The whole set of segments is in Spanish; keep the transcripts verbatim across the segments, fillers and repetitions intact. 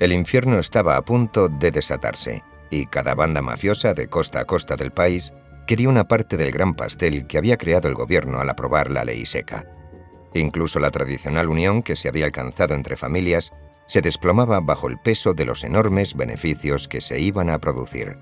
El infierno estaba a punto de desatarse, y cada banda mafiosa de costa a costa del país quería una parte del gran pastel que había creado el gobierno al aprobar la ley seca. Incluso la tradicional unión que se había alcanzado entre familias se desplomaba bajo el peso de los enormes beneficios que se iban a producir.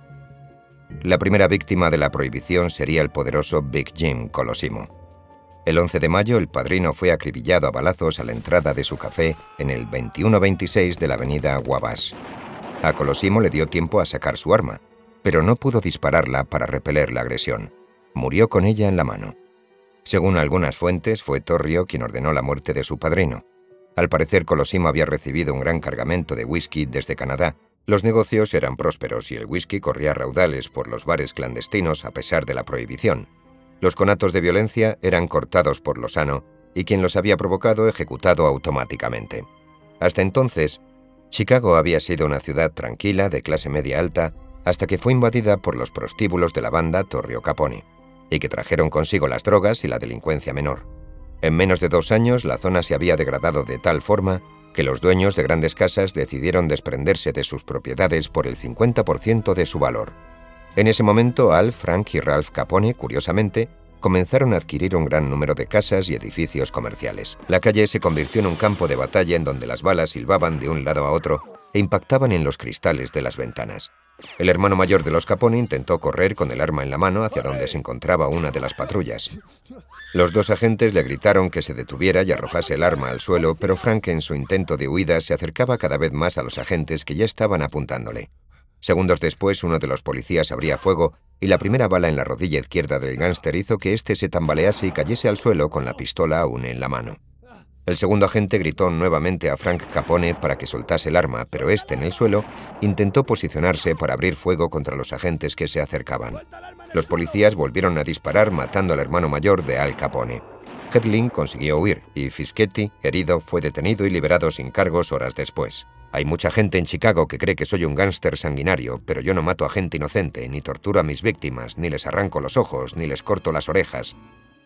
La primera víctima de la prohibición sería el poderoso Big Jim Colosimo. El once de mayo, el padrino fue acribillado a balazos a la entrada de su café en el veintiuno veintiséis de la avenida Wabash. A Colosimo le dio tiempo a sacar su arma, pero no pudo dispararla para repeler la agresión. Murió con ella en la mano. Según algunas fuentes, fue Torrio quien ordenó la muerte de su padrino. Al parecer, Colosimo había recibido un gran cargamento de whisky desde Canadá. Los negocios eran prósperos y el whisky corría a raudales por los bares clandestinos a pesar de la prohibición. Los conatos de violencia eran cortados por lo sano y quien los había provocado ejecutado automáticamente. Hasta entonces, Chicago había sido una ciudad tranquila de clase media alta hasta que fue invadida por los prostíbulos de la banda Torrio Capone, y que trajeron consigo las drogas y la delincuencia menor. En menos de dos años, la zona se había degradado de tal forma que los dueños de grandes casas decidieron desprenderse de sus propiedades por el cincuenta por ciento de su valor. En ese momento, Al, Frank y Ralph Capone, curiosamente, comenzaron a adquirir un gran número de casas y edificios comerciales. La calle se convirtió en un campo de batalla en donde las balas silbaban de un lado a otro e impactaban en los cristales de las ventanas. El hermano mayor de los Capone intentó correr con el arma en la mano hacia donde se encontraba una de las patrullas. Los dos agentes le gritaron que se detuviera y arrojase el arma al suelo, pero Frank, en su intento de huida, se acercaba cada vez más a los agentes que ya estaban apuntándole. Segundos después, uno de los policías abría fuego y la primera bala en la rodilla izquierda del gánster hizo que éste se tambalease y cayese al suelo con la pistola aún en la mano. El segundo agente gritó nuevamente a Frank Capone para que soltase el arma, pero éste, en el suelo, intentó posicionarse para abrir fuego contra los agentes que se acercaban. Los policías volvieron a disparar, matando al hermano mayor de Al Capone. Hedlund consiguió huir y Fischetti, herido, fue detenido y liberado sin cargos horas después. Hay mucha gente en Chicago que cree que soy un gángster sanguinario, pero yo no mato a gente inocente, ni torturo a mis víctimas, ni les arranco los ojos, ni les corto las orejas.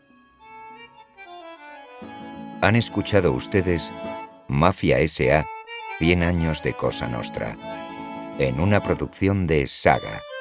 Han escuchado ustedes Mafia S A cien años de Cosa Nostra, en una producción de Saga.